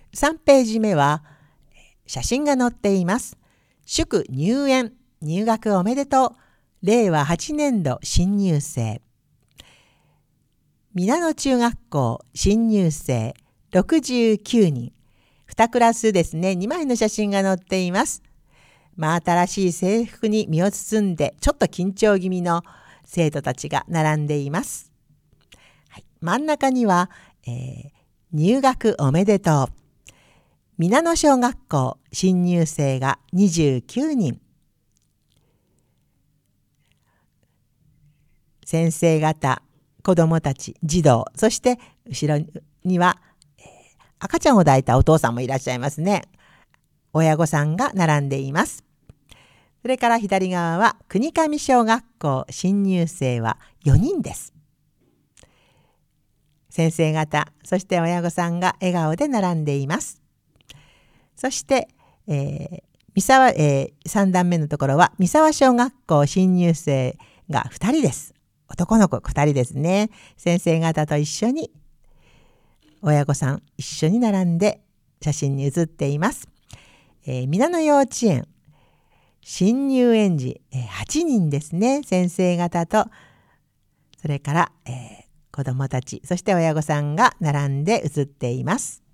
3ページ目は写真が載っています。祝入園、入学おめでとう。令和8年度新入生。皆野中学校新入生69人。2クラスですね、2枚の写真が載っています。新しい制服に身を包んで、ちょっと緊張気味の生徒たちが並んでいます。真ん中には、入学おめでとう。皆野小学校新入生が29人。先生方、子どもたち、児童、そして後ろには、赤ちゃんを抱いたお父さんもいらっしゃいますね。親御さんが並んでいます。それから左側は国上小学校新入生は4人です。先生方、そして親御さんが笑顔で並んでいます。そして、3段目のところは三沢小学校新入生が2人です。男の子2人ですね。先生方と一緒に親御さん一緒に並んで写真に写っています。皆野幼稚園新入園児、8人ですね。先生方とそれから、子どもたち、そして親御さんが並んで写っています。